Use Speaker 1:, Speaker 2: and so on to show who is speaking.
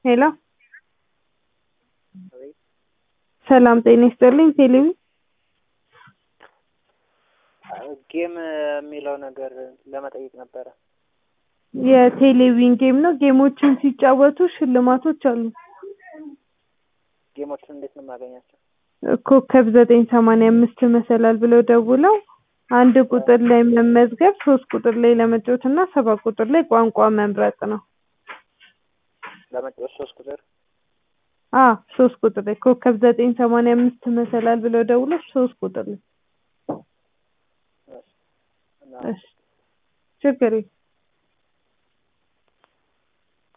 Speaker 1: ሄሎ
Speaker 2: አቤት።
Speaker 1: ሰላም ጤና ይስጥልኝ። ቴሌቪ
Speaker 2: ጌም የሚለው ነገር ለመጠየቅ ነበረ።
Speaker 1: የቴሌቪዥን ጌም ነው። ጌሞችን ሲጫወቱ ሽልማቶች አሉ።
Speaker 2: ጌሞችን እንዴት ነው የማገኛቸው?
Speaker 1: ኮከብ 985 መሰላል ብለው ደውለው አንድ ቁጥር ላይ መመዝገብ፣ 3 ቁጥር ላይ ለመጫወት እና 7 ቁጥር ላይ ቋንቋ መምረጥ ነው።
Speaker 2: ለመጫወት 3 ቁጥር
Speaker 1: 3 ቁጥር ላይ ኮከብ 985 መሰላል ብለው ደውለው 3 ቁጥር ላይ
Speaker 2: እና
Speaker 1: እሺ ችግር የለም።